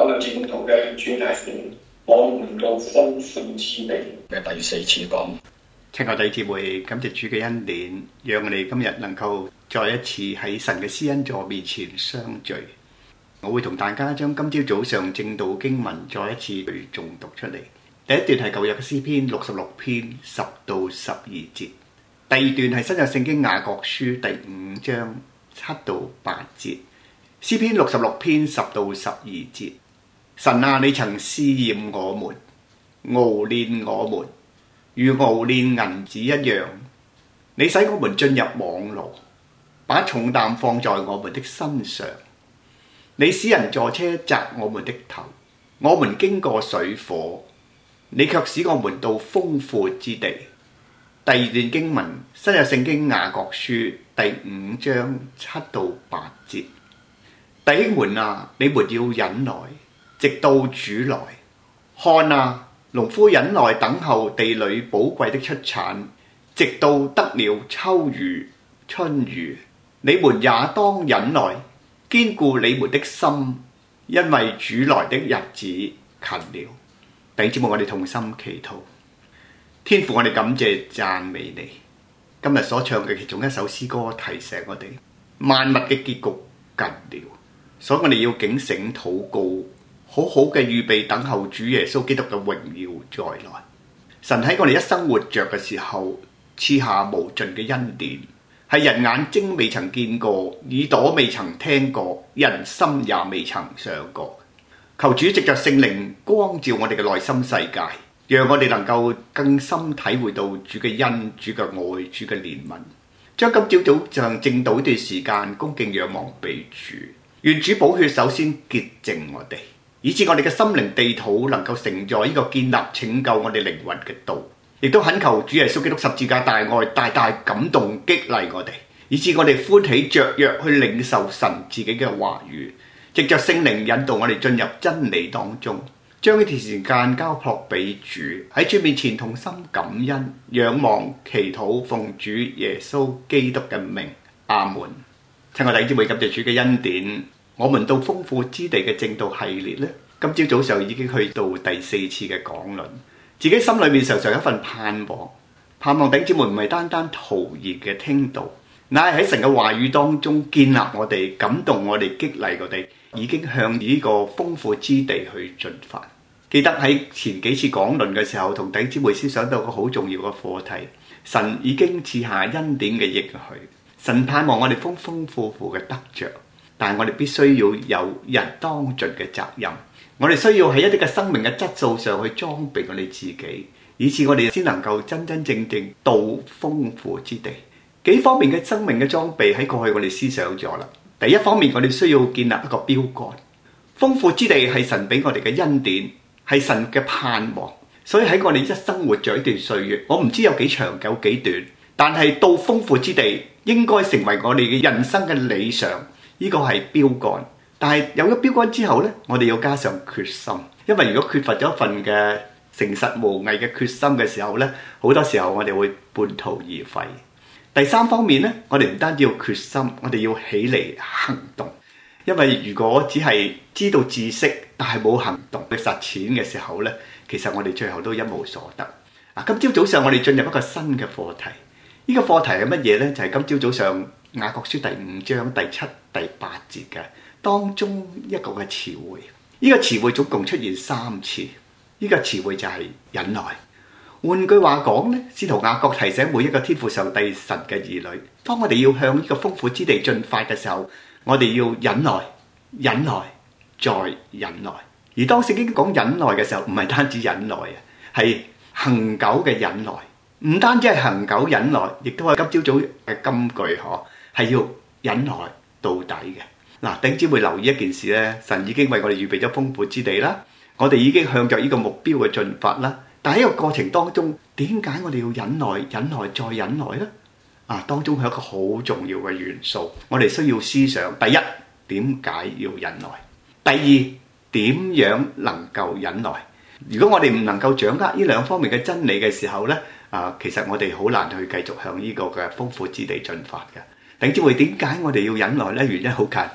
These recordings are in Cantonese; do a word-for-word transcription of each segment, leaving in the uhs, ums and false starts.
今日節目嘅主題係我們到豐富之地嘅第四次講。 親愛弟兄姊妹，感謝主嘅恩典，讓我哋今日能夠再一次喺神嘅施恩座面前相聚。我會同大家將今朝早上正道經文再一次去誦讀出嚟。第一段係舊約嘅詩篇六十六篇十到十二節，第二段係新約聖經雅各書第五章七到八節。詩篇六十六篇十到十二節，神啊，你曾試驗我們，熬煉我們，如熬煉銀子一樣。你使我們進入網羅，把重擔放在我們的身上。你使人坐車砸我們的頭，我們經過水火，你卻使我們到豐富之地。第二段經文，新約聖經雅各書第五章七到八節。弟兄們啊，你們要忍耐，直到主來。看啊，農夫忍耐等候地裏寶貴的出產，直到得了秋雨春雨。你們也當忍耐，堅固你們的心，因為主來的日子近了。弟兄姊妹，我哋同心祈禱。天父，我哋感謝讚美你。今日所唱嘅其中一首詩歌提醒我哋，萬物嘅結局近了。所以我哋要警醒禱告，好好嘅預備等候主耶穌基督嘅榮耀再來。神喺我哋一生活着嘅時候，賜下無盡嘅恩典，係人眼睛未曾見過，耳朵未曾聽過，人心也未曾想過。求主藉着聖靈光照我哋嘅內心世界，讓我哋能夠更深體會到主嘅恩、主嘅愛、主嘅憐憫。將今朝早上正道呢段時間恭敬仰望俾主。願主寶血首先潔淨我哋，以致我哋嘅心靈地土能夠承載呢個建立拯救我哋靈魂嘅道，亦都懇求主耶穌基督十字架大愛大大感動激勵我哋，以致我哋歡喜雀躍去領受神自己嘅話語，藉着聖靈引導我哋進入真理當中，將呢段時間交託俾主，喺主面前同心感恩、仰望、祈禱，奉主耶穌基督嘅名，阿門。親愛弟兄姊妹，感謝主嘅恩典，我們到豐富之地嘅正道系列呢，今朝早上已經去到第四次嘅講論，自己心裏面常常有一份盼望，盼望弟兄姊妹唔係單單徒然嘅聽道，乃係喺神嘅話語當中建立我哋、感動我哋、激勵我哋，已經向呢個豐富之地去進發。記得喺前幾次講論嘅時候，同弟兄姊妹思想到一個好重要嘅課題，神已經賜下恩典嘅應許。神盼望我哋豐豐富富嘅得着，但係我哋必須要有人當盡嘅責任。我哋需要喺一啲嘅生命嘅質素上去裝備我哋自己，以致我哋先能夠真真正正到豐富之地。幾方面嘅生命嘅裝備喺過去我哋思想咗啦。第一方面，我哋需要建立一個標杆。豐富之地係神俾我哋嘅恩典，係神嘅盼望。所以喺我哋一生活咗一段歲月，我唔知有幾長有幾短，但係到豐富之地應該成為我哋嘅人生嘅理想，呢個係標杆。但係有咗標杆之後呢，我哋要加上決心，因為如果缺乏咗一份嘅誠實無偽嘅決心嘅時候呢，好多時候我哋會半途而廢。第三方面呢，我哋唔單止要決心，我哋要起嚟行動。因為如果只係知道知識，但係冇行動去實踐嘅時候呢，其實我哋最後都一無所得。啊，今朝早上我哋進入一個新嘅課題。呢個課題係乜嘢呢？就係今朝早上雅各書第五章第七、第八節嘅當中一個嘅詞彙。呢個詞彙總共出現三次。呢個詞彙就係忍耐。換句話講呢，使徒雅各提醒每一個天父上帝神嘅兒女，當我哋要向呢個豐富之地進發嘅時候，我哋要忍耐、忍耐再忍耐。而當聖經講忍耐嘅時候，唔係單止忍耐啊，係恆久嘅忍耐。唔單止係恆久忍耐，亦都係今朝早嘅金句嗬，係要忍耐到底嘅。嗱，弟兄姊妹留意一件事咧，神已經為我哋預備咗豐富之地啦，我哋已經向着呢個目標嘅進發啦。但喺呢個過程當中，點解我哋要忍耐、忍耐再忍耐呢？啊，當中係一個好重要嘅元素，我哋需要思想。第一，點解要忍耐？第二，點樣能夠忍耐？如果我哋唔能夠掌握呢兩方面嘅真理嘅時候呢，啊，其實我哋好難去繼續向呢個嘅豐富之地進發嘅。弟兄姊妹，點解我哋要忍耐呢？原因好簡單，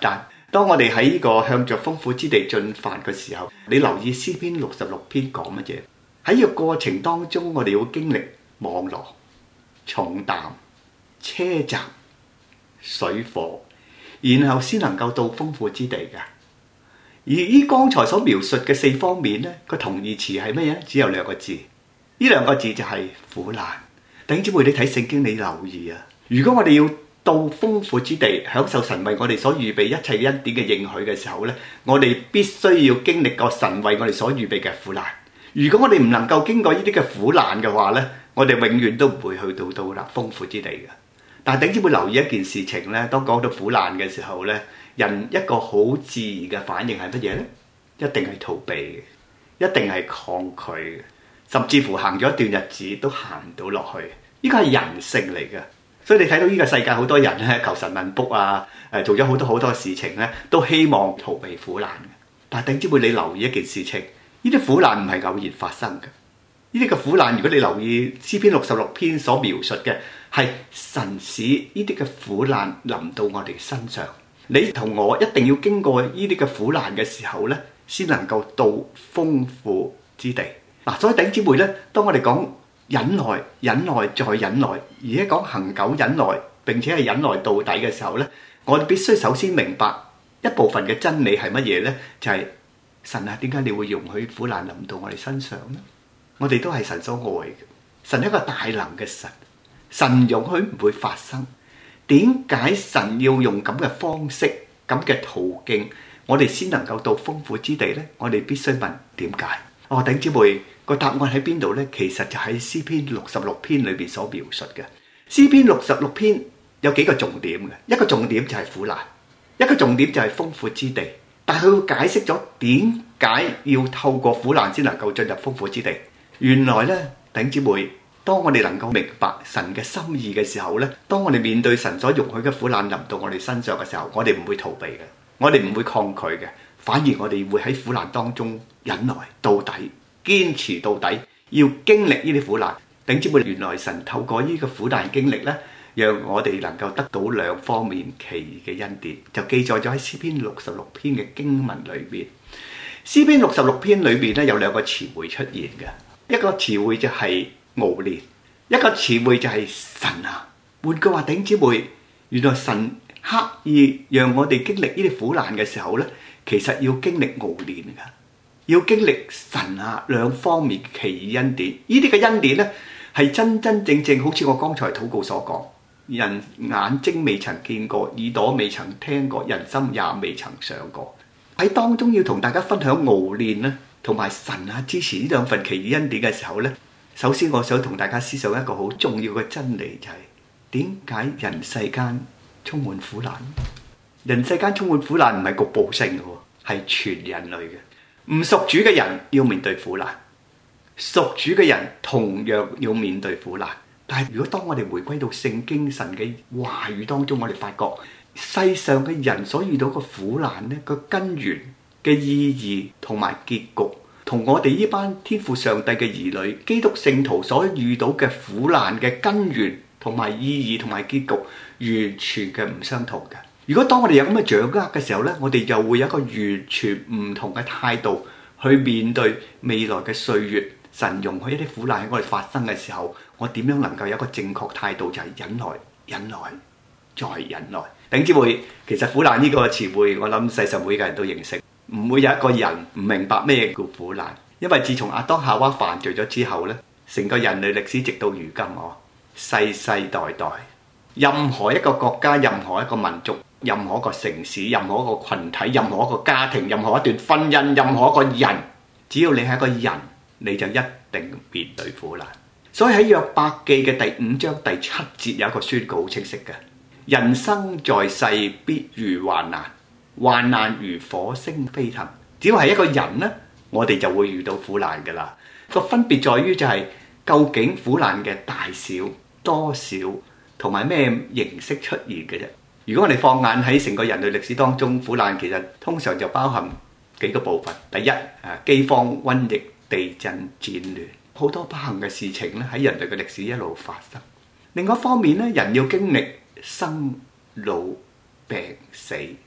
當我哋喺呢個向着豐富之地進發嘅時候，你留意詩篇六十六篇講乜嘢？喺呢個過程當中，我哋要經歷網羅、重擔、車閘、水火，然後先能夠到豐富之地嘅。而依剛才所描述嘅四方面呢，個同義詞係乜嘢？只有兩個字，呢兩個字就係苦難。弟兄姊妹，你睇聖經，你留意啊！如果我哋要到豐富之地，享受神為我哋所預備一切恩典嘅應許嘅時候呢，我哋必須要經歷過神為我哋所預備嘅苦難。如果我哋唔能夠經過呢啲嘅苦難嘅話呢，我哋永遠都唔會去到到啦豐富之地嘅。但係弟兄姊妹留意一件事情呢，當講到苦難嘅時候呢，人一個好自然嘅反應係乜嘢呢？一定係逃避嘅，一定係抗拒嘅，甚至乎行咗一段日子都行唔到落去。呢個係人性嚟嘅。所以你睇到呢個世界好多人咧求神問卜啊，誒做咗好多好多事情咧，都希望逃避苦難嘅。但係弟兄姊妹，你留意一件事情，呢啲苦難唔係偶然發生嘅。呢啲嘅苦難，如果你留意詩篇六十六篇所描述嘅，係神使呢啲嘅苦難臨到我哋身上。你同我一定要經過呢啲嘅苦難嘅時候咧，先能夠到豐富之地。嗱，所以弟兄姊妹咧，當我哋講忍耐、忍耐再忍耐，而且講恒久忍耐，並且係忍耐到底嘅時候呢，我哋必須首先明白一部分嘅真理係乜嘢呢？就係、是、神啊，點解你會容許苦難臨到我哋身上呢？我哋都係神所愛嘅，神係一個大能嘅神，神容許唔會發生。點解神要用咁嘅方式、咁嘅途徑，我哋先能夠到豐富之地呢？我哋必須問點解？哦，弟兄姊妹，個答案喺邊度呢？其實就喺詩篇六十六篇裏邊所描述嘅。詩篇六十六篇有幾個重點嘅，一個重點就係苦難，一個重點就係豐富之地。但係佢會解釋咗點解要透過苦難先能夠進入豐富之地。原來呢，弟兄姊妹，當我哋能夠明白神嘅心意嘅時候呢，當我哋面對神所容許嘅苦難臨到我哋身上嘅時候，我哋唔會逃避嘅，我哋唔會抗拒嘅，反而我哋會喺苦難當中忍耐到底，堅持到底，要經歷呢啲苦難。弟兄姊妹，原來神透過呢個苦難經歷呢，讓我哋能夠得到兩方面奇異嘅恩典，就記載咗喺詩篇六十六篇嘅經文裏邊。詩篇六十六篇裏邊呢，有兩個詞彙出現嘅，一個詞彙就係熬煉，一個詞彙就係神啊。換句話，弟兄姊妹，原來神刻意讓我哋經歷呢啲苦難嘅時候呢，其實要經歷熬煉噶，要經歷神啊兩方面嘅奇異恩典。呢啲嘅恩典呢，係真真正正好似我剛才禱告所講，人眼睛未曾見過，耳朵未曾聽過，人心也未曾想過。喺當中要同大家分享熬煉呢，同埋神啊支持呢兩份奇異恩典嘅時候呢，首先我想同大家思想一個好重要嘅真理，就係點解人世間充滿苦難？人世間充滿苦難唔係局部性嘅，係全人類嘅。唔屬主嘅人要面對苦難，屬主嘅人同樣要面對苦難。但係如果當我哋回歸到聖經神嘅話語當中，我哋發覺世上嘅人所遇到嘅苦難呢，個根源嘅意義同埋結局，同我哋呢班天父上帝嘅兒女基督聖徒所遇到嘅苦難嘅根源同埋意義同埋結局完全嘅唔相同嘅。如果當我哋有咁嘅掌握嘅時候呢，我哋又會有一個完全唔同嘅態度去面對未來嘅歲月。神容許一啲苦難喺我哋發生嘅時候，我點樣能夠有一個正確態度，就係忍耐、忍耐再忍耐。弟兄姊妹，其實苦難呢個詞彙，我諗世上每個人都認識，唔會有一個人唔明白咩叫苦難。因為自從亞當夏娃犯罪咗之後呢，成個人類歷史直到如今，我世世代代，任何一個國家、任何一個民族、任何一個城市、任何一個群體、任何一個家庭、任何一段婚姻、任何一個人，只要你係一個人，你就一定面對苦難。所以喺約伯記嘅第五章第七節有一個宣告好清晰嘅：人生在世必遇患難，患難如火星飛騰。只要係一個人呢，我哋就會遇到苦難噶啦。個分別在於就係、是、究竟苦難嘅大小、多少同埋咩形式出現嘅啫。如果我哋放眼喺成個人類歷史當中，苦難其實通常就包含幾個部分。第一，啊，饑荒、瘟疫、地震、戰亂，好多不幸嘅事情咧喺人類嘅歷史一路發生。另外一方面咧，人要經歷生老病死，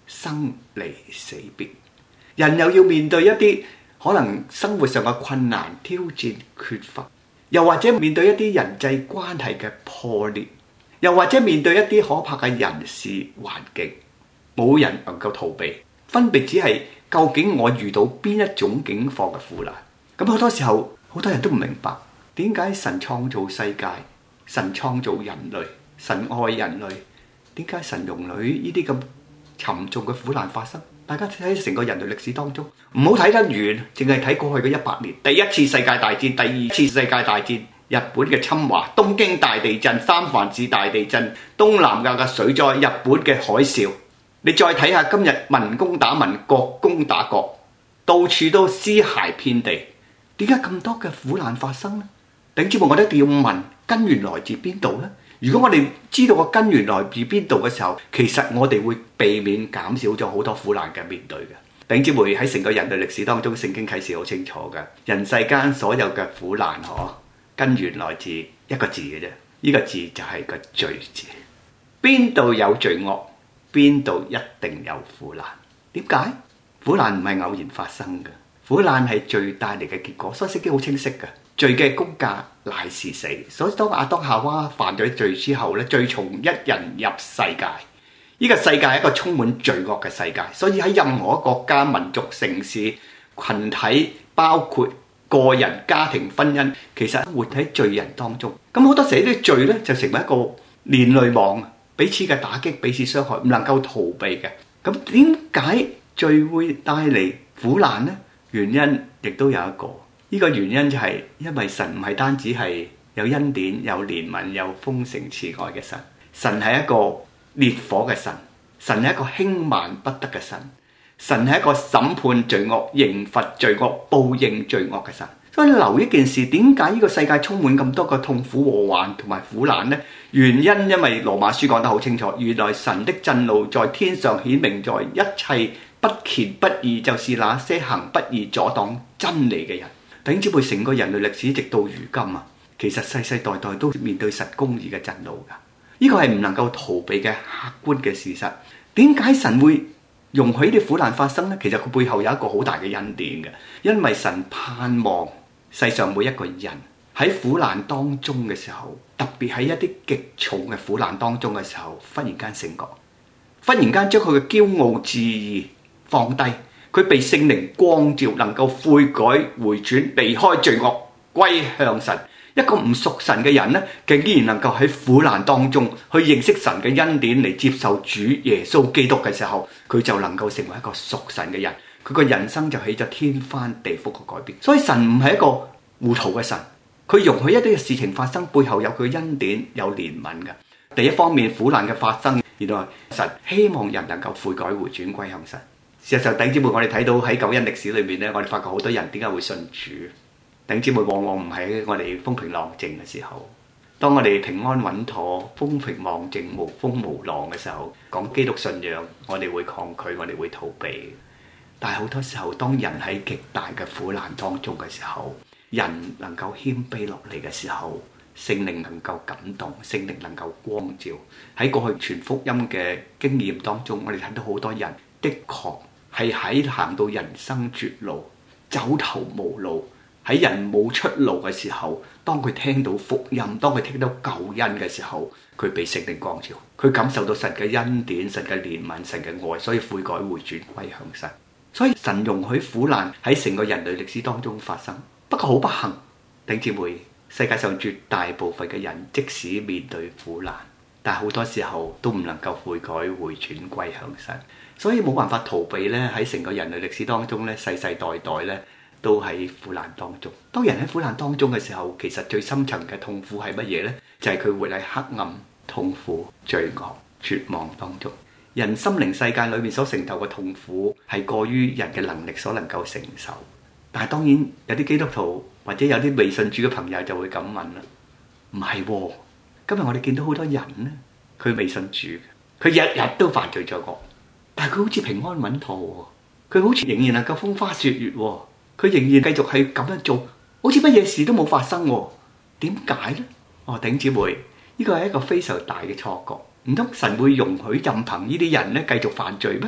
生離死別。人又要面對一啲可能生活上嘅困難、挑戰、缺乏，又或者面對一啲人際關係嘅破裂，又或者面對一啲可怕嘅人事環境，冇人能夠逃避。分別只係究竟我遇到邊一種境況嘅苦難。咁好多時候，好多人都唔明白點解神創造世界，神創造人類，神愛人類，點解神容許呢啲咁沉重嘅苦難發生？大家睇成個人類歷史當中，唔好睇得遠，淨係睇過去嘅一百年。第一次世界大戰，第二次世界大戰，日本嘅侵華，東京大地震，三藩市大地震，東南亞嘅水災，日本嘅海嘯。你再睇下今日民攻打民，國攻打國，到處都屍骸遍地。點解咁多嘅苦難發生呢？弟兄姊妹，我哋一定要問根源來自邊度呢？如果我哋知道個根源來自邊度嘅時候，其實我哋會避免減少咗好多苦難嘅面對嘅。弟兄姊妹，喺成個人類歷史當中，聖經啟示好清楚嘅，人世間所有嘅苦難可根源來自一個字嘅啫，呢個字就係個罪字。邊度有罪惡，邊度一定有苦難。點解？苦難唔係偶然發生嘅，苦難係罪帶嚟嘅結果。所以聖經好清晰嘅，罪嘅工價乃是死。所以當亞當夏娃犯咗罪之後咧，罪從一人入世界。呢個世界係一個充滿罪惡嘅世界，所以喺任何國家、民族、城市、群體，包括個人、家庭、婚姻，其實活喺罪人當中。咁好多時啲罪咧就成為一個連累網，彼此嘅打擊、彼此傷害，唔能夠逃避嘅。咁點解罪會帶嚟苦難呢？原因亦都有一個，呢個原因就係因為神唔係單止係有恩典、有憐憫、有豐盛慈愛嘅神，神係一個烈火嘅神，神係一個輕慢不得嘅神，神係一個審判罪惡、刑罰罪惡、報應罪惡嘅神。所以留一件事，點解呢個世界充滿咁多個痛苦、禍患同埋苦難呢？原因因為羅馬書講得好清楚，原來神的震怒在天上顯明在一切不虔不義，就是那些行不義阻擋真理嘅人。弟兄姊妹，成個人類歷史直到如今啊，其實世世代代都面對神公義嘅震怒噶，呢個係唔能夠逃避嘅客觀嘅事實。點解神會容許啲苦難發生呢？其實佢背後有一個好大嘅恩典嘅，因為神盼望世上每一個人喺苦難當中嘅時候，特別喺一啲極重嘅苦難當中嘅時候，忽然間醒覺，忽然間將佢嘅驕傲自義放低，佢被聖靈光照，能夠悔改回轉，離開罪惡，歸向神。一個唔屬神嘅人呢，竟然能夠喺苦難當中去認識神嘅恩典，嚟接受主耶穌基督嘅時候，佢就能夠成為一個屬神嘅人，佢個人生就起咗天翻地覆嘅改變。所以神唔係一個糊塗嘅神，佢容許一啲嘅事情發生，背後有佢恩典，有憐憫嘅。第一方面，苦難嘅發生，原來神希望人能夠悔改回轉歸向神。事實上，弟兄姊妹，我哋睇到喺救恩歷史裏面咧，我哋發覺好多人點解會信主？弟兄姊妹，往往唔係我哋風平浪靜嘅時候，當我哋平安穩妥、風平浪靜、無風無浪嘅時候，講基督信仰，我哋會抗拒，我哋會逃避。但係好多時候，當人喺極大嘅苦難當中嘅時候，人能夠謙卑落嚟嘅時候，聖靈能夠感動，聖靈能夠光照。喺過去傳福音嘅經驗當中，我哋睇到好多人的確係喺行到人生絕路、走投無路，喺人冇出路嘅時候，當佢聽到福音，當佢聽到救恩嘅時候，佢被聖靈光照，佢感受到神嘅恩典、神嘅憐憫、神嘅愛，所以悔改回轉歸向神。所以神容許苦難喺成個人類歷史當中發生。不過好不幸，弟兄姊妹，世界上絕大部分嘅人即使面對苦難，但係好多時候都唔能夠悔改回轉歸向神，所以冇辦法逃避咧。喺成個人類歷史當中咧，世世代代咧都喺苦難當中。當人喺苦難當中嘅時候，其實最深層嘅痛苦係乜嘢呢？就係佢活喺黑暗、痛苦、罪惡、絕望當中。人心靈世界裏面所承受嘅痛苦係過於人嘅能力所能夠承受。但係當然有啲基督徒或者有啲未信主嘅朋友就會咁問啦，唔係喎，今日我哋見到好多人呢，佢未信主，佢日日都犯罪作惡，但係佢好似平安穩妥喎，佢好似仍然能夠風花雪月喎，佢仍然繼續係咁樣做，好似乜嘢事都冇發生喎，點解呢？哦，弟兄姊妹，呢個係一個非常大嘅錯覺。唔通神會容許任憑呢啲人咧繼續犯罪咩？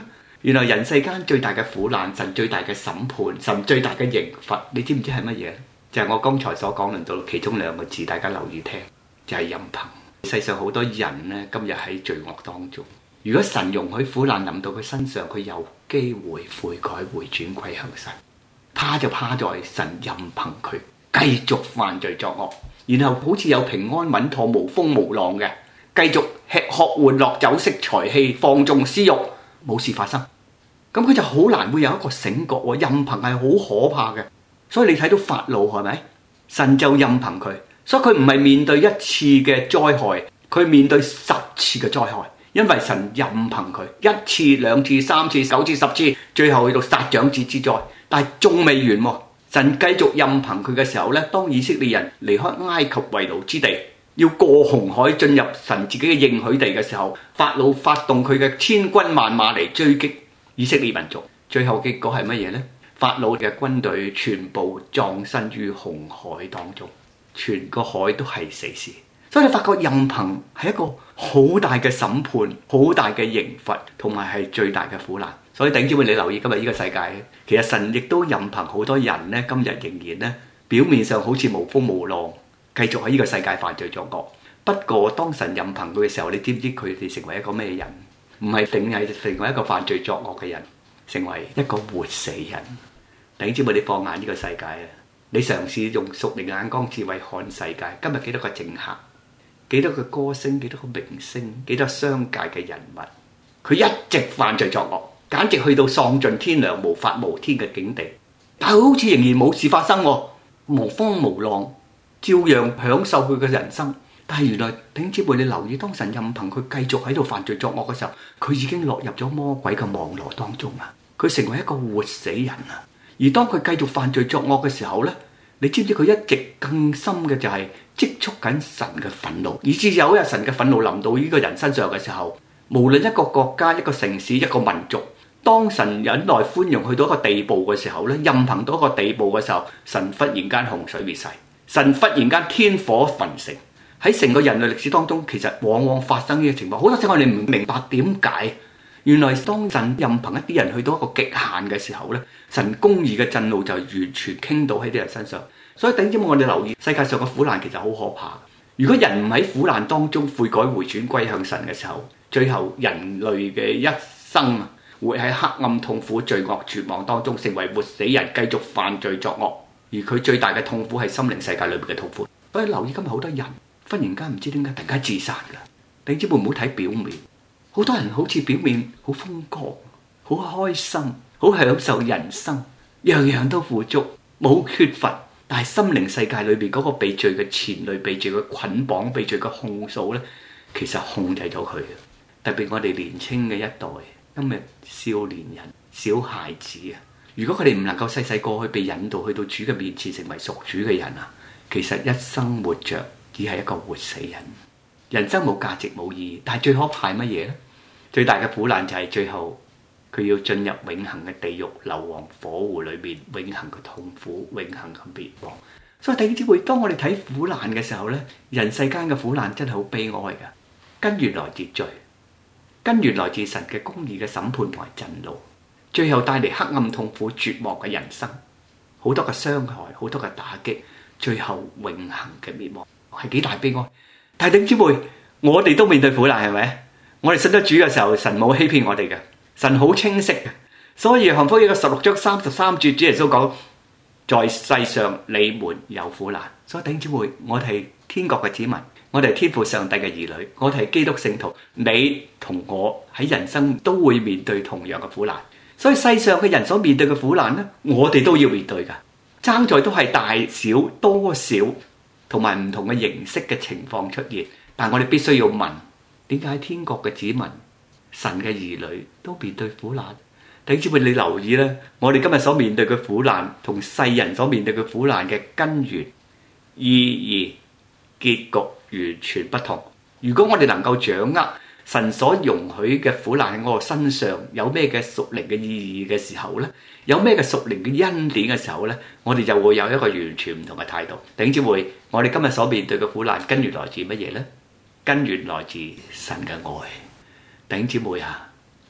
原來人世間最大嘅苦難，神最大嘅審判，神最大嘅刑罰，你知唔知係乜嘢？就係我剛才所講論到其中兩個字，大家留意聽，就係任憑。世上好多人呢，今日喺罪惡當中，如果神容許苦難臨到佢身上，佢有機會悔改回轉歸向神，怕就怕在神任憑佢繼續犯罪作惡，然後好似有平安穩妥無風無浪嘅，繼續吃喝玩樂酒色財氣放縱私慾，冇事發生。咁佢就好難會有一個醒覺喎，任憑係好可怕嘅。所以你睇到法老係咪？神就任憑佢，所以佢唔係面對一次嘅災害，佢面對十次嘅災害，因為神任憑佢一次、兩次、三次、九次、十次，最後去到殺長子之災，但係仲未完喎。神繼續任憑佢嘅時候呢，當以色列人離開埃及為奴之地，要過紅海進入神自己嘅應許地嘅時候，法老發動佢嘅千軍萬馬嚟追擊以色列民族，最後結果係乜嘢呢？法老嘅軍隊全部葬身於紅海當中，全個海都係死屍。所以你發覺任憑係一個好大嘅審判，好大嘅刑罰，同埋係最大嘅苦難。所以頂姊妹，你留意今日呢個世界，其實神亦都任憑好多人呢，今日仍然呢，表面上好似無風無浪，繼續喺呢個世界犯罪作惡。不過當神任憑佢嘅時候，你知唔知佢哋成為一個咩人？唔係定係成為一個犯罪作惡嘅人，成為一個活死人。頂姊妹，你放眼呢個世界啊，你嘗試用屬靈嘅眼光智慧看世界。今日幾多個政客，幾多個歌星，幾多個明星，幾多商界嘅人物，佢一直犯罪作惡，簡直去到喪盡天良、無法無天嘅境地。但係好似仍然冇事發生，無風無浪，照樣享受佢嘅人生。但係原來頂姊妹，你留意，當神任憑佢繼續喺度犯罪作惡嘅時候，佢已經落入咗魔鬼嘅網羅當中啊！佢成為一個活死人啊！而當佢繼續犯罪作惡嘅時候呢，你知唔知佢一直更深嘅就係積蓄緊神嘅憤怒，以至有一日神嘅憤怒臨到呢個人身上嘅時候，無論一個國家、一個城市、一個民族，當神忍耐寬容去到一個地步嘅時候呢，任憑到一個地步嘅時候，神忽然間洪水滅世，神忽然間天火焚城。喺成個人類歷史當中，其實往往發生呢個情況。好多時候我哋唔明白點解，原來當神任憑一啲人去到一個極限嘅時候呢，神公義嘅震怒就完全傾到喺啲人身上。所以頂尖我哋留意世界上嘅苦難其實好可怕。如果人唔喺苦難當中悔改回轉歸向神嘅時候，最後人類嘅一生會喺黑暗痛苦罪惡絕望當中成為活死人，繼續犯罪作惡。而佢最大嘅痛苦係心靈世界裏面嘅痛苦。所以留意今日好多人忽然間唔知點解突然間自殺㗎。頂尖會唔好睇表面，好多人好似表面好風光、好開心、好享受人生，樣樣都富足，冇缺乏。但係心靈世界裏邊嗰個被罪嘅纏累、被罪嘅捆綁、被罪嘅控訴呢，其實控制咗佢嘅。特別我哋年青嘅一代，今日少年人、小孩子啊，如果佢哋唔能夠細細個去被引導去到主嘅面前，成為屬主嘅人啊，其實一生活着只係一個活死人。人生冇價值冇意義，但係最可怕係乜嘢呢？最大嘅苦難就係最後佢要進入永恆嘅地獄硫磺火湖裏面，永恆嘅痛苦，永恆嘅滅亡。所以弟兄姊妹，當我哋睇苦難嘅時候呢，人世間嘅苦難真係好悲哀嘅，根源來自罪，根源來自神嘅公義嘅審判同埋震怒，最後帶嚟黑暗痛苦絕望嘅人生，好多嘅傷害，好多嘅打擊，最後永恆嘅滅亡，係幾大悲哀。但係弟兄姊妹，我哋都面對苦難，係咪？我哋信得主嘅時候，神冇欺騙我哋嘅，神好清晰嘅。所以約翰福音嘅十六章三十三節，主耶穌講：在世上你們有苦難。所以弟兄姊妹，我哋係天國嘅子民，我哋係天父上帝嘅兒女，我哋係基督聖徒，你同我喺人生都會面對同樣嘅苦難。所以世上嘅人所面對嘅苦難呢，我哋都要面對噶，爭在都係大小多少同埋唔同嘅形式嘅情況出現。但我哋必須要問，點解天國嘅子民、神嘅兒女都面對苦難？弟兄姊妹，你留意咧，我哋今日所面對嘅苦難，同世人所面對嘅苦難嘅根源、意義、結局完全不同。如果我哋能夠掌握神所容許嘅苦難喺我身上有咩嘅屬靈嘅意義嘅時候咧，有咩嘅屬靈嘅恩典嘅時候咧，我哋就會有一個完全唔同嘅態度。弟兄姊妹，我哋今日所面對嘅苦難根源來自乜嘢咧？根源來自神嘅愛。弟兄姊妹啊，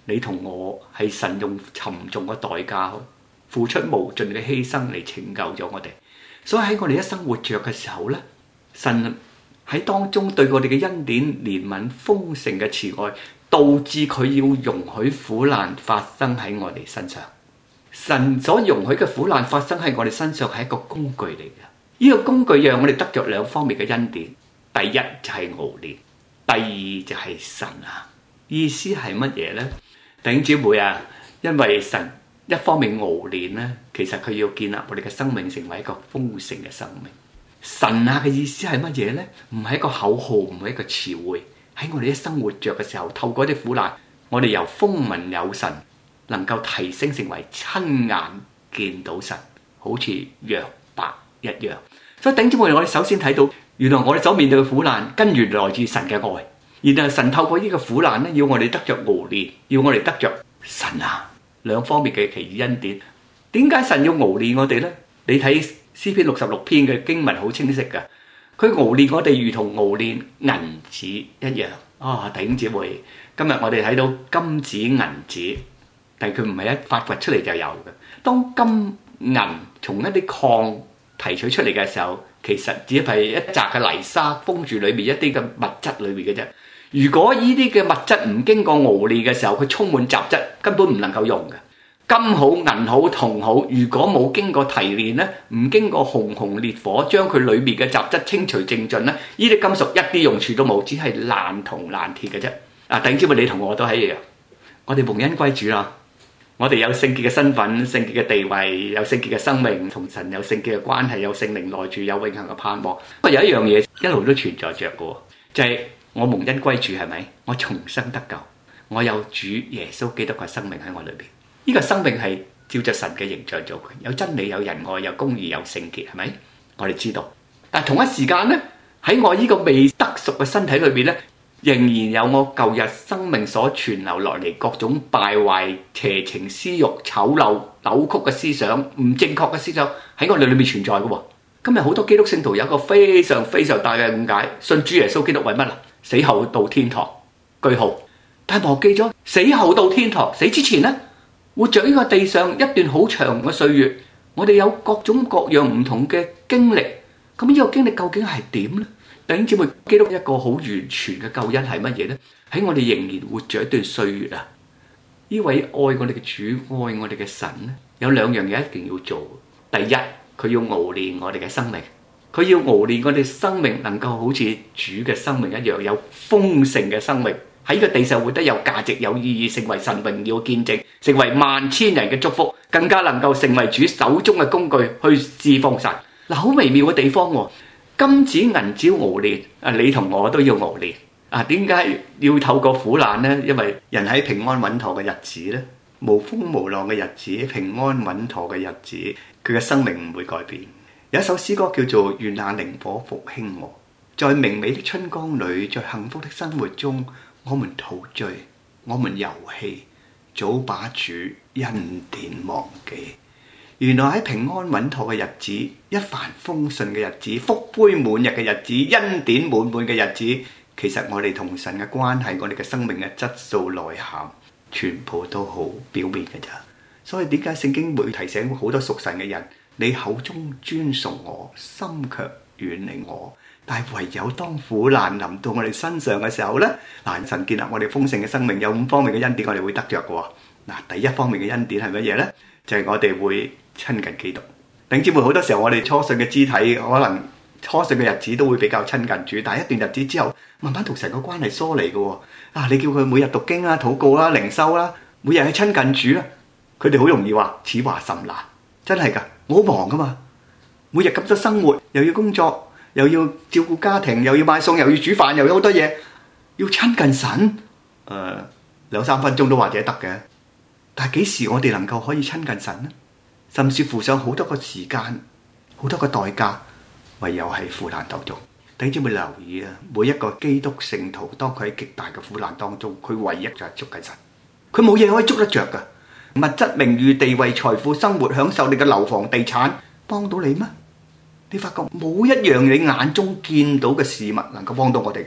你同我係神用沉重嘅代價，付出無盡嘅犧牲嚟拯救咗我哋。所以喺我哋一生活着嘅時候咧，神喺當中對我哋嘅恩典、憐憫、豐盛嘅慈愛，導致佢要容許苦難發生喺我哋身上。神所容許嘅苦難發生喺我哋身上係一個工具嚟嘅。呢個工具讓我哋得着兩方面嘅恩典。第一就係熬煉，第二就係神啊。意思係乜嘢呢？弟兄姊妹啊，因為神一方面熬煉呢，其實佢要建立我哋嘅生命成為一個豐盛嘅生命。神啊嘅意思係乜嘢呢？唔係一個口號，唔係一個詞彙。喺我哋一生活着嘅時候，透過啲苦難，我哋由風聞有神，能夠提升成為親眼見到神，好似約伯一樣。所以弟兄姊妹，我哋首先睇到，原來我哋所面對嘅苦難根源來自神嘅愛。然後神透過呢個苦難咧，要我哋得着熬煉，要我哋得着神啊兩方面嘅奇異恩典。點解神要熬煉我哋呢？你睇詩篇六十六篇嘅經文好清晰噶，佢熬煉我哋如同熬煉銀子一樣。啊，弟兄姊妹，今日我哋睇到金子銀子，但係佢唔係一發掘出嚟就有嘅。當金銀從一啲礦提取出嚟嘅時候，其實只係一紮嘅泥沙封住裏面一啲嘅物質裏面嘅啫。如果呢啲嘅物質唔經過熬煉嘅時候，佢充滿雜質，根本唔能夠用嘅。金好、銀好、銅好，如果冇經過提煉咧，唔經過熊熊烈火將佢裏面嘅雜質清除淨盡咧，呢啲金屬一啲用處都冇，只係爛銅爛鐵嘅啫。啊，弟兄姊妹，你同我都係一樣，我哋蒙恩歸主啦，我哋有聖潔嘅身份、聖潔嘅地位、有聖潔嘅生命，同神有聖潔嘅關係，有聖靈內住，有永恆嘅盼望。不過有一樣嘢一路都存在着嘅，就係、是、我蒙恩歸主，係咪？我重生得救，我有主耶穌基督嘅生命喺我裏邊。呢、這個生命係照着神嘅形象做嘅，有真理、有仁愛、有公義、有聖潔，係咪？我哋知道。但係同一時間咧，喺我呢個未得贖嘅身體裏邊咧，仍然有我舊日生命所傳流落嚟各種敗壞、邪情私欲、醜陋、扭曲嘅思想、唔正確嘅思想喺我哋裏面存在嘅。今日好多基督聖徒有一個非常非常大嘅誤解，信主耶穌基督為乜啊？死後到天堂，句號。但係忘記咗死後到天堂，死之前咧，活着呢個地上一段好長嘅歲月，我哋有各種各樣唔同嘅經歷。咁呢個經歷究竟係點呢？弟兄姊妹，基督一個好完全嘅救恩係乜嘢呢？喺我哋仍然活着一段歲月啊！呢位愛我哋嘅主，愛我哋嘅神咧，有兩樣嘢一定要做。第一，佢要熬煉我哋嘅生命，佢要熬煉我哋生命能夠好似主嘅生命一樣，有豐盛嘅生命喺呢個地上活得有價值、有意義，成為神榮耀嘅見證，成為萬千人嘅祝福，更加能夠成為主手中嘅工具去侍奉神。嗱，好微妙嘅地方喎。金子銀子熬煉，啊，你同我都要熬煉啊！點解要透過苦難呢？因為人喺平安穩妥嘅日子咧，無風無浪嘅日子，平安穩妥嘅日子，佢嘅生命唔會改變。有一首詩歌叫做《願那靈火復興我》，在明媚的春光裏，在幸福的生活中，我們陶醉，我們遊戲，早把主恩典忘記。原來喺平安穩妥嘅日子，一帆風順嘅日子，福杯滿溢嘅日子，恩典滿滿嘅日子，其實我哋同神嘅關係，我哋嘅生命嘅質素內涵，全部都好表面嘅咋。所以點解聖經會提醒好多屬神嘅人，你口中尊崇我，心卻遠離我。但係唯有當苦難臨到我哋身上嘅時候呢，嗱，神建立我哋豐盛嘅生命，有五方面嘅恩典我哋會得着嘅。嗱，第一方面嘅恩典係乜嘢呢？就係、是、我哋會親近基督。弟兄姊妹，好多時候我哋初信嘅肢體，可能初信嘅日子都會比較親近主，但係一段日子之後，慢慢同神嘅關係疏離嘅。啊，你叫佢每日讀經啦、禱告啦、靈修啦，每日去親近主啦，佢哋好容易話此話甚難，真係噶，我好忙噶嘛，每日咁多生活，又要工作，又要照顧家庭，又要買餸，又要煮飯，又有好多嘢，要親近神，誒、呃，兩三分鐘都或者得嘅。但係幾時我哋能夠可以親近神呢？甚至付上好多個時間、好多個代價，唯有喺苦難當中。弟兄姊妹留意啊！每一個基督聖徒，當佢喺極大嘅苦難當中，佢唯一就係捉緊神。佢冇嘢可以捉得着噶。物質、名譽、地位、財富、生活、享受你嘅樓房、地產，幫到你咩？你發覺冇一樣你眼中見到嘅事物能夠幫到我哋嘅。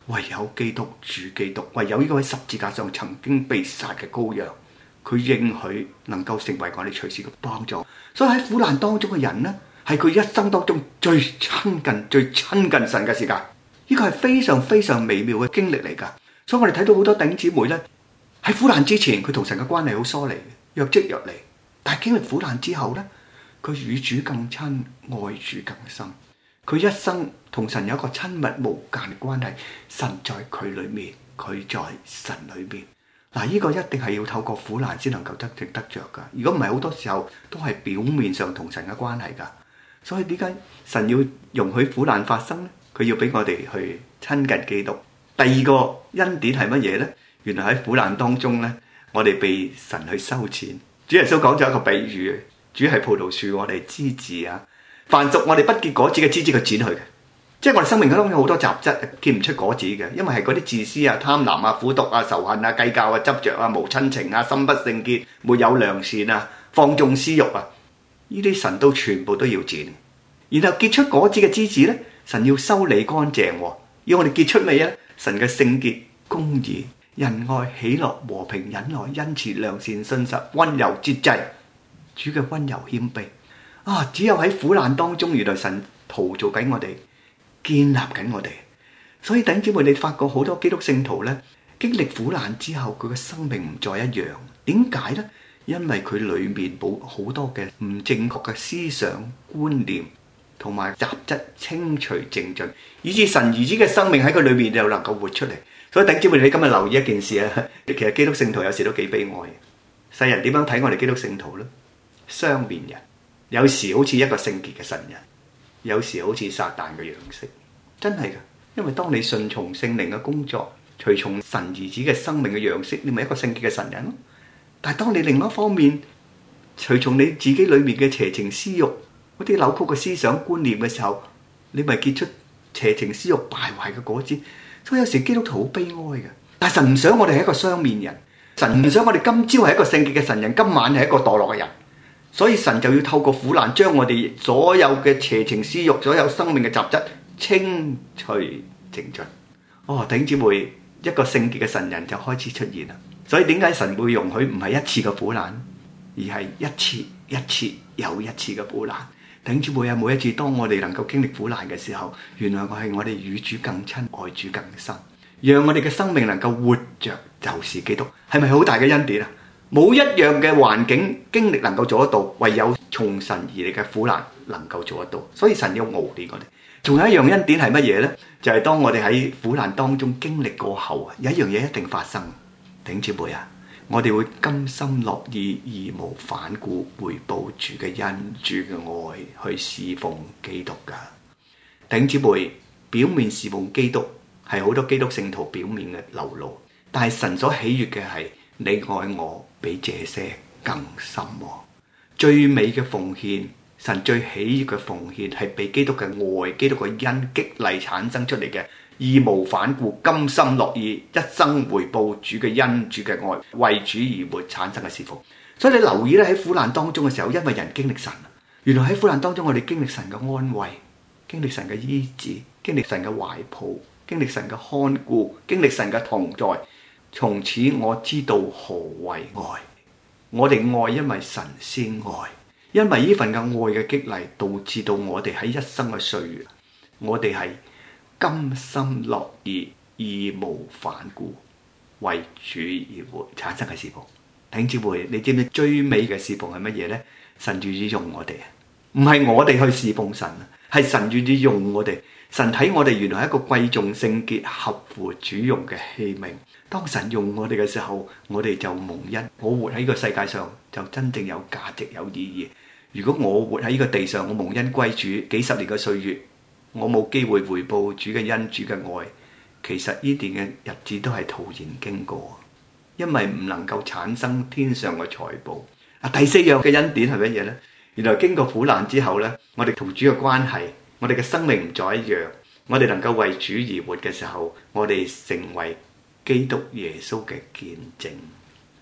唯有基督，主基督，唯有呢個喺十字架上曾經被殺嘅羔羊，佢應許能夠成為我哋隨時嘅幫助。所以喺苦難當中嘅人呢，係佢一生當中最親近、最親近神嘅時間。呢個係非常非常微妙嘅經歷嚟㗎。所以我哋睇到好多弟兄姊妹呢，喺苦難之前，佢同神嘅關係好疏離，若即若離。但係經歷苦難之後呢，佢與主更親，愛主更深。佢一生同神有一個親密無間嘅關係，神在佢裏面，佢在神裏面。嗱，呢個一定係要透過苦難先能夠得得得着噶。如果唔係，好多時候都係表面上同神嘅關係噶。所以點解神要容許苦難發生呢？佢要俾我哋去親近基督。第二個恩典係乜嘢呢？原來喺苦難當中呢，我哋被神去修剪。主耶穌講咗一個比喻，主係葡萄樹，我哋枝子啊。凡屬我哋不結果子嘅枝子，佢剪去嘅。即係我哋生命當中有好多雜質，結唔出果子嘅，因為係嗰啲自私啊、貪婪啊、苦毒啊、仇恨啊、計較啊、執着啊、無親情啊、心不聖潔、沒有良善啊、放縱私欲啊，呢啲神都全部都要剪。然後結出果子嘅枝子呢，神要修理乾淨，要我哋結出咩嘢？神嘅聖潔、公義、仁愛、喜樂、和平、忍耐、恩慈、良善、信實、溫柔、節制。主嘅溫柔謙卑啊！只有喺苦難當中，原來神陶造緊我哋，建立緊我哋。所以弟兄姊妹，你發覺好多基督聖徒呢，經歷苦難之後，佢嘅生命唔再一樣。點解呢？因為佢裏面冇好多嘅唔正確嘅思想觀念同埋雜質清除淨盡，以致神兒子嘅生命喺佢裏面又能夠活出嚟。所以弟兄姊妹，你今日留意一件事啊，其實基督聖徒有時都幾悲哀。世人點樣睇我哋基督聖徒呢？雙面人，有時好似一個聖潔嘅神人，有時好似撒旦嘅樣式，真係㗎。因為當你順從聖靈嘅工作，隨從神兒子嘅生命嘅樣式，你咪一個聖潔嘅神人咯。但係當你另一方面隨從你自己裏面嘅邪情私欲嗰啲扭曲嘅思想觀念嘅時候，你咪結出邪情私欲敗壞嘅果子。所以有時基督徒好悲哀嘅。但係神唔想我哋係一個雙面人，神唔想我哋今朝係一個聖潔嘅神人，今晚係一個墮落嘅人。所以神就要透過苦難將我哋所有嘅邪情私欲、所有生命嘅雜質清除淨盡。哦，弟兄姊妹，一個聖潔嘅神人就開始出現啦。所以點解神會容許唔係一次嘅苦難，而係一次一次又一次嘅苦難？弟兄姊妹啊，每一次當我哋能夠經歷苦難嘅時候，原來我係我哋與主更親，愛主更深，讓我哋嘅生命能夠活着就是基督，係咪好大嘅恩典啊？冇一樣嘅環境經歷能夠做得到，唯有從神而嚟嘅苦難能夠做得到。所以神要熬煉我哋。仲有一樣恩典係乜嘢呢？就係當我哋喺苦難當中經歷過後啊，有一樣嘢一定發生。弟兄姊妹啊，我哋會甘心樂意、義無反顧回報主嘅恩、主嘅愛，去侍奉基督噶。弟兄姊妹，表面侍奉基督係好多基督聖徒表面嘅流露，但係神所喜悅嘅係你愛我比這些更深。最美嘅奉獻，神最喜悅嘅奉獻係被基督嘅愛、基督嘅恩激勵產生出嚟嘅，義無反顧、甘心樂意、一生回報主嘅恩、主嘅愛，為主而活產生嘅侍奉。所以你留意咧，喺苦難當中嘅時候，因為人經歷神，原來喺苦難當中我哋經歷神嘅安慰，經歷神嘅醫治，經歷神嘅懷抱，經歷神嘅看顧，經歷神嘅同在。從此我知道何為愛。我哋愛，因為神先愛，因為呢份嘅愛嘅激勵，導致到我哋喺一生嘅歲月，我哋係甘心樂意、義無反顧為主而活產生嘅侍奉。弟兄姊妹，你知唔知最美嘅侍奉係乜嘢呢？神願意用我哋，唔係我哋去侍奉神，係神願意用我哋。神睇我哋原來係一個貴重、聖潔、合乎主用嘅器皿。當神用我哋嘅時候，我哋就蒙恩。我活喺呢個世界上就真正有價值、有意義。如果我活喺呢個地上，我蒙恩歸主幾十年嘅歲月，我冇機會回報主嘅恩、主嘅愛，其實呢段嘅日子都係徒然經過，因為唔能夠產生天上嘅財寶。啊，第四樣嘅恩典係乜嘢呢？原來經過苦難之後呢，我哋同主嘅關係，我哋嘅生命唔再一樣。我哋能夠為主而活嘅時候，我哋成為基督耶穌嘅見證。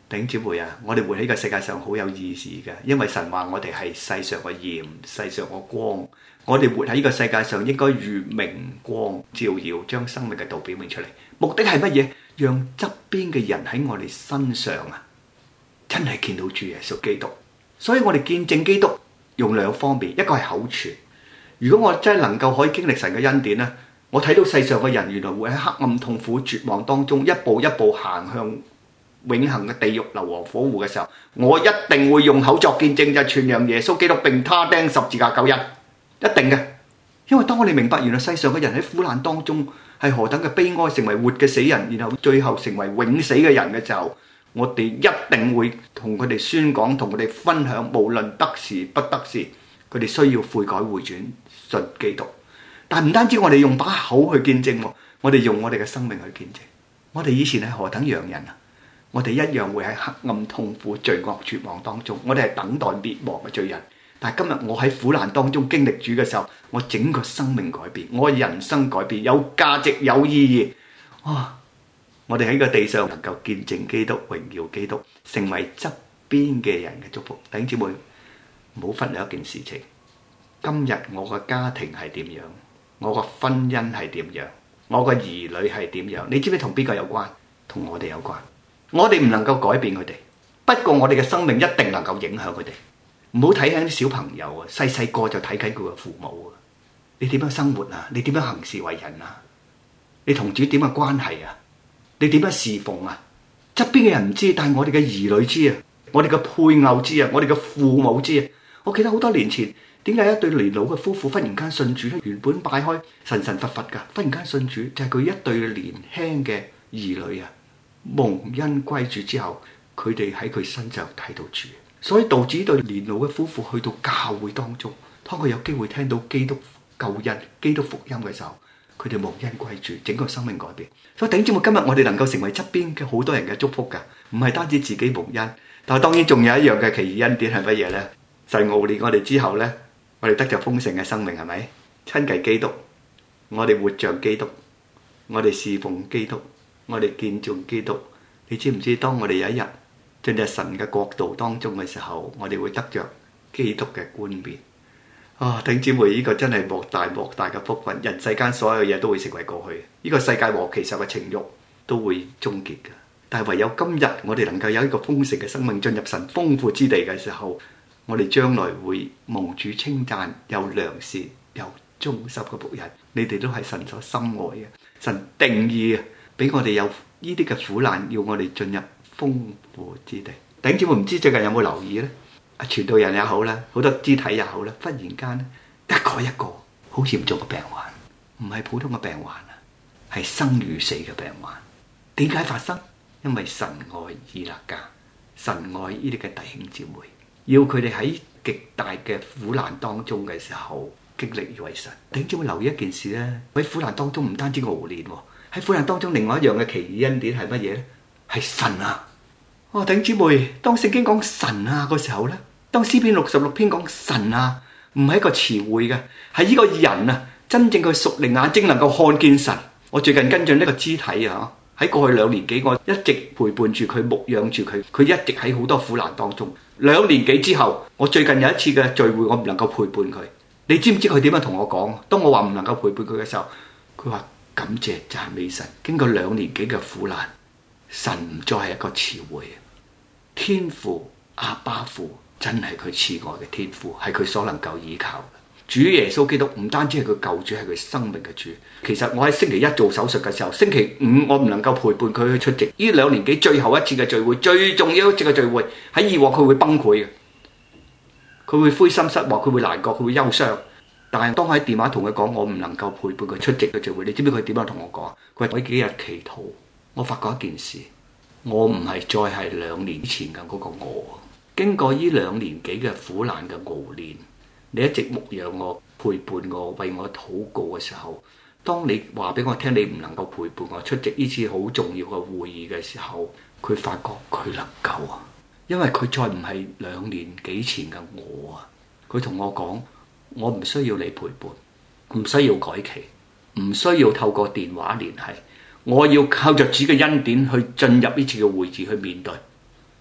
弟兄姊妹啊，我哋活喺個世界上好有意思嘅，因為神話我哋係世上嘅鹽，世上嘅光。我哋活喺呢個世界上應該如明光照耀，將生命嘅道表明出嚟。目的係乜嘢？讓側邊嘅人喺我哋身上啊，真係見到主耶穌基督。所以我哋見證基督用兩方面，一個係口傳。如果我真係能夠可以經歷神嘅恩典咧，我睇到世上嘅人原來會喺黑暗、痛苦、絕望當中，一步一步行向永恆嘅地獄、硫磺火湖嘅時候，我一定會用口作見證，就傳揚耶穌基督並他釘十字架救恩，一定嘅。因為當我哋明白原來世上嘅人喺苦難當中係何等嘅悲哀，成為活嘅死人，然後最後成為永死嘅人嘅時候，我哋一定會同佢哋宣講，同佢哋分享，無論得時不得時，佢哋需要悔改回轉信基督。但唔單止我哋用把口去見證，我哋用我哋嘅生命去見證。我哋以前係何等樣人啊！我哋一樣會喺黑暗、痛苦、罪惡、絕望當中，我哋係等待滅亡嘅罪人。但係今日我喺苦難當中經歷主嘅時候，我整個生命改變，我人生改變，有價值、有意義。哇！我哋喺個地上能夠見證基督、榮耀基督，成為側邊嘅人嘅祝福。弟兄姊妹，唔好忽略一件事情。今日我個家庭係點樣？我個婚姻係點樣？我個兒女係點樣？你知唔知同邊個有關？同我哋有關。我哋唔能夠改變佢哋，不過我哋嘅生命一定能夠影響佢哋。唔好睇輕啲小朋友啊，細細個就睇緊佢嘅父母啊。你點樣生活啊？你點樣行事為人啊？你同主點嘅關係啊？你點樣侍奉啊？側邊嘅人唔知，但係我哋嘅兒女知啊，我哋嘅配偶知啊，我哋嘅父母知啊。我記得好多年前，點解一對年老嘅夫婦忽然間信主咧？原本拜開神神佛佛噶，忽然間信主，就係佢一對年輕嘅兒女啊，蒙恩歸主之後，佢哋喺佢身上睇到主，所以導致對年老嘅夫婦去到教會當中，當佢有機會聽到基督救恩、基督福音嘅時候，佢哋蒙恩歸主，整個生命改變。所以頂住我今日我哋能夠成為側邊嘅好多人嘅祝福噶，唔係單止自己蒙恩，但係當然仲有一樣嘅奇異恩典係乜嘢呢？神熬煉我哋之後呢，我哋得着豐盛嘅生命，係咪？親近基督，我哋活像基督，我哋侍奉基督，我哋見證基督。你知唔知當我哋有一日進入神嘅國度當中嘅時候，我哋會得着基督嘅冠冕。啊，弟兄姊妹，呢個真係莫大莫大嘅福分。人世間所有嘢都會成為過去，呢個世界和其實嘅情慾都會終結嘅。但係唯有今日我哋能夠有一個豐盛嘅生命進入神豐富之地嘅時候，我哋將來會蒙主稱讚，有良善有忠心嘅僕人。你哋都係神所深愛嘅，神定義啊，俾我哋有呢啲嘅苦難，要我哋進入豐富之地。弟兄姊妹，唔知最近有冇留意呢？啊，傳道人也好啦，好多肢體也好啦，忽然間一個一個好嚴重嘅病患，唔係普通嘅病患啊，係生與死嘅病患。點解發生？因為神愛以勒家，神愛呢啲嘅弟兄姊妹，要佢哋喺極大嘅苦難當中嘅時候經歷而為神。弟兄姊妹留意一件事咧，喺苦難當中唔單止熬煉，喺苦難當中另外一樣嘅奇異恩典係乜嘢咧？係神啊！哦，弟兄姊妹，當聖經講神啊嗰時候咧，當詩篇六十六篇講神啊，唔係一個詞彙嘅，係呢個人啊，真正佢屬靈眼睛能夠看見神。我最近跟進呢個肢體啊，喺過去兩年幾，我一直陪伴住佢，牧養住佢，佢一直喺好多苦難當中。兩年幾之後，我最近有一次嘅聚會，我唔能夠陪伴佢。你知唔知佢點樣同我講？當我話唔能夠陪伴佢嘅時候，佢話感謝讚美神。經過兩年幾嘅苦難，神唔再係一個詞彙，天父阿爸父真係佢慈愛嘅天父，係佢所能夠依靠嘅。主耶穌基督唔單止係佢救主，係佢生命嘅主。其實我喺星期一做手術嘅時候，星期五我唔能夠陪伴佢去出席呢兩年幾最後一次嘅聚會，最重要一次嘅聚會。喺以往佢會崩潰嘅，佢會灰心失望，佢會難過，佢會憂傷。但係當我喺電話同佢講我唔能夠陪伴佢出席嘅聚會，你知唔知佢點樣同我講？佢話我幾日祈禱，我發覺一件事，我唔係再係兩年前嘅嗰個我。經過呢兩年幾嘅苦難嘅熬煉，你一直牧養我、陪伴我、為我禱告嘅時候，當你話俾我聽你唔能夠陪伴我出席呢次好重要嘅會議嘅時候，佢發覺佢能夠啊，因為佢再唔係兩年幾前嘅我啊。佢同我講，我唔需要你陪伴，唔需要改期，唔需要透過電話聯繫，我要靠着主嘅恩典去進入呢次嘅會議去面對。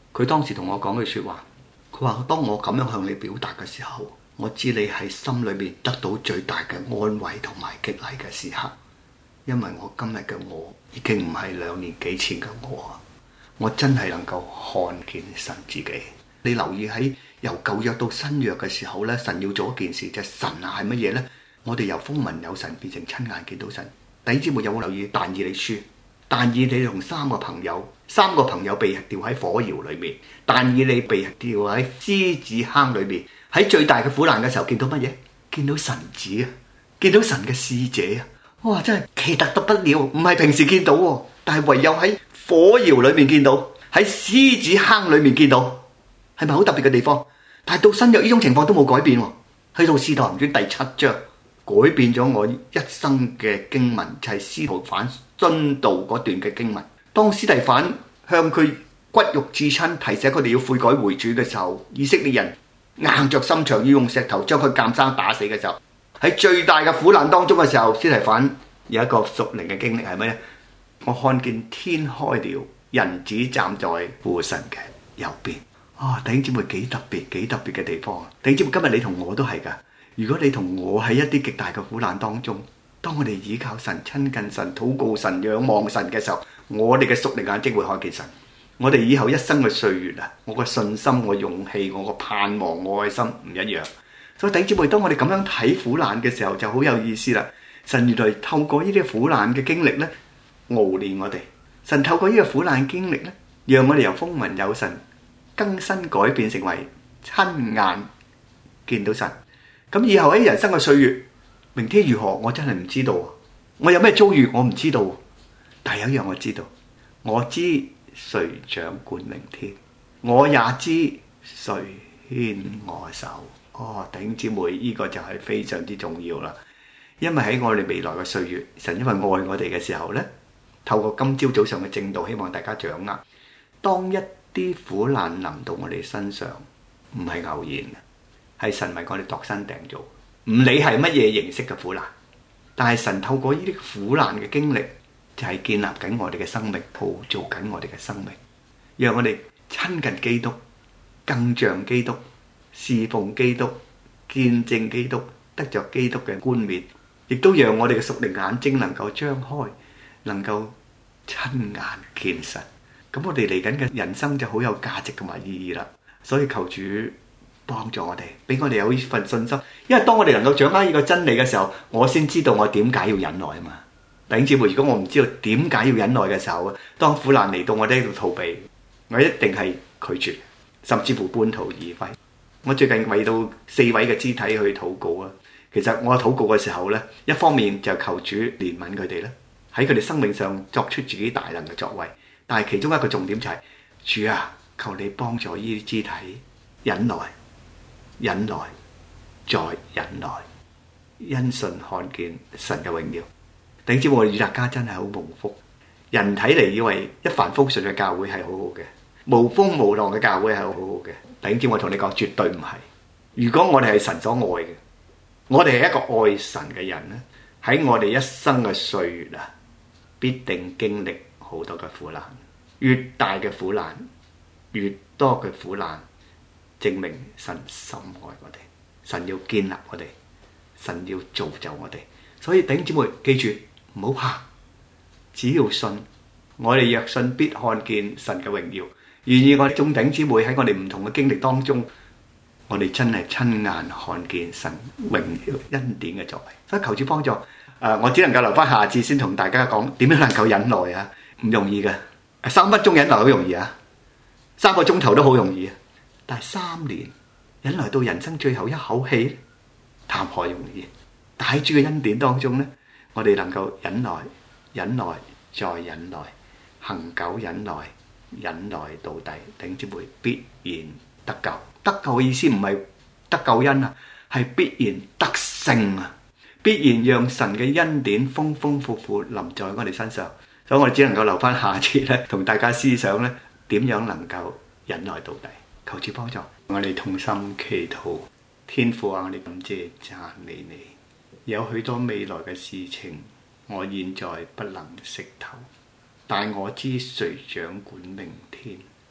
佢當時同我講句説話，佢話：當我咁樣向你表達嘅時候，我知你喺心裏面得到最大嘅安慰同埋激勵嘅時刻，因為我今日嘅我已經唔係兩年幾前嘅我啊！我真係能夠看見神自己。你留意喺由舊約到新約嘅時候咧，神要做一件事，就係神啊係乜嘢呢？我哋由風聞有神變成親眼見到神。弟兄姊妹有冇留意但以理書？但以理同三個朋友，三個朋友被掉喺火窯裏面，但以理被掉喺獅子坑裏面。喺最大嘅苦難嘅時候，見到乜嘢？見到神子啊！見到神嘅使者啊！哇！真係奇特得不了，唔係平時見到喎，但係唯有喺火窯裏面見到，喺獅子坑裏面見到，係咪好特別嘅地方？但係到新約呢種情況都冇改變喎。去到《使徒行傳》第七章，改變咗我一生嘅經文，就係司提反殉道嗰段嘅經文。當司提反向佢骨肉至親提醒佢哋要悔改回主嘅時候，以色列人硬着心腸要用石頭將佢監生打死嘅時候，喺最大嘅苦難當中嘅時候，司提反有一個屬靈嘅經歷係咩呢？我看見天開了，人子站在父神嘅右邊。啊、哦！弟兄姊妹幾特別幾特別嘅地方啊！弟兄姊妹今日你同我都係㗎。如果你同我喺一啲極大嘅苦難當中，當我哋倚靠神、親近神、禱告神、仰望神嘅時候，我哋嘅屬靈眼睛會看見神。我哋以後一生嘅歲月啊，我個信心、我勇氣、我個盼望、我愛心唔一樣。所以弟兄姊妹，當我哋咁樣睇苦難嘅時候，就好有意思啦。神原來透過呢啲苦難嘅經歷咧，熬練我哋。神透過呢個苦難經歷咧，讓我哋由風聞有神更新改變，成為親眼見到神。咁以後喺人生嘅歲月，明天如何，我真係唔知道。我有咩遭遇，我唔知道。但係有一樣我知道，我知誰掌管明天，我也知誰牽我手。哦，弟兄姊妹，呢個就係非常之重要啦。因為喺我哋未來嘅歲月，神因為愛我哋嘅時候呢，透過今朝早上嘅正道，希望大家掌握，當一啲苦難臨到我哋身上，唔係偶然，係神為我哋度身訂造。唔理係乜嘢形式嘅苦難，但係神透過呢啲苦難嘅經歷，就係建立緊我哋嘅生命，塑造緊我哋嘅生命，讓我哋親近基督，更像基督，侍奉基督，見證基督，得着基督嘅冠冕，亦都讓我哋嘅屬靈眼睛能夠張開，能夠親眼見神。咁我哋嚟緊嘅人生就好有價值同埋意義啦。所以求主幫助我哋，俾我哋有呢份信心。因為當我哋能夠掌握呢個真理嘅時候，我先知道我點解要忍耐啊嘛。弟兄姊妹，如果我唔知道點解要忍耐嘅時候，當苦難嚟到我哋喺度逃避，我一定係拒絕，甚至乎半途而廢。我最近為到四位嘅肢體去禱告啊。其實我禱告嘅時候呢，一方面就求主憐憫佢哋咧，喺佢哋生命上作出自己大能嘅作為。但係其中一個重點就係、是、主啊，求你幫助呢啲肢體忍耐、忍耐、再忍耐，因信看見神嘅榮耀。弟兄姊妹，我哋大家真係好蒙福。人睇嚟以為一帆風順嘅教會係好好嘅，無風無浪嘅教會係好好嘅。弟兄姊妹，我同你講，絕對唔係。如果我哋係神所愛嘅，我哋係一個愛神嘅人咧，喺我哋一生嘅歲月啊，必定經歷好多嘅苦難。越大嘅苦難，越多嘅苦難，證明神深愛我哋，神要建立我哋，神要造就我哋。所以弟兄姊妹記住，唔好怕，只要信，我哋若信必看見神嘅榮耀。願意我哋眾弟兄姊妹喺我哋唔同嘅經歷當中，我哋真係親眼看見神榮耀恩典嘅作為。所以求主幫助。誒、呃，我只能夠留翻下次先同大家講點樣能夠忍耐啊，唔容易嘅。三分鐘忍耐好容易啊，三個鐘頭都好容易啊，但係三年忍耐到人生最後一口氣，談何容易？但喺主嘅恩典當中呢，我哋能夠忍耐、忍耐再忍耐，恆久忍耐，忍耐到底，弟兄姊妹必然得救。得救嘅意思唔係得救恩啊，係必然得勝啊，必然讓神嘅恩典豐豐富富臨在我哋身上。所以我哋只能夠留翻下次咧，同大家思想咧，點樣能夠忍耐到底。求主幫助我哋同心祈禱。天父啊，我哋感謝讚美你。有許多未來嘅事情，我現在不能識透，但我知誰掌管明天。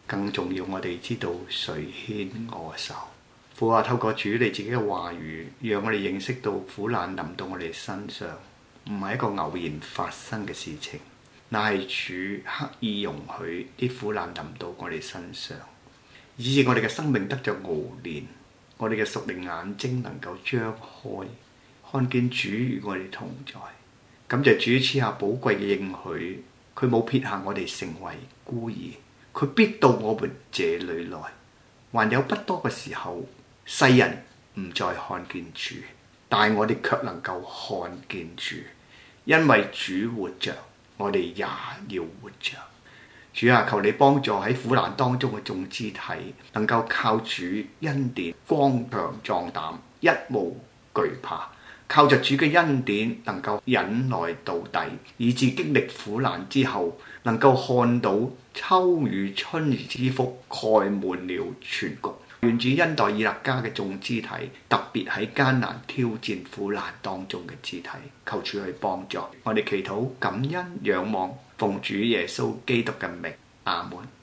更重要，我哋知道誰牽我手。父啊，透過主你自己嘅話語，讓我哋認識到苦難臨到我哋身上，唔係一個偶然發生嘅事情，乃係主刻意容許啲苦難臨到我哋身上，以致我哋嘅生命得咗熬煉，我哋嘅屬靈眼睛能夠張開，看見主與我哋同在。感謝主賜下寶貴嘅應許，佢冇撇下我哋成為孤兒，佢必到我們這裏來。還有不多嘅時候，世人唔再看見主，但我哋卻能夠看見主，因為主活着，我哋也要活着。主啊，求你幫助喺苦難當中嘅眾肢體，能夠靠主恩典剛強壯膽，一無懼怕。靠着主嘅恩典，能夠忍耐到底，以致經歷苦難之後，能夠看到秋雨春雨之福蓋滿了全局。願主恩待以勒家嘅眾肢體，特別喺艱難挑戰苦難當中嘅肢體，求主去幫助。我哋祈禱感恩仰望，奉主耶穌基督嘅名，阿門。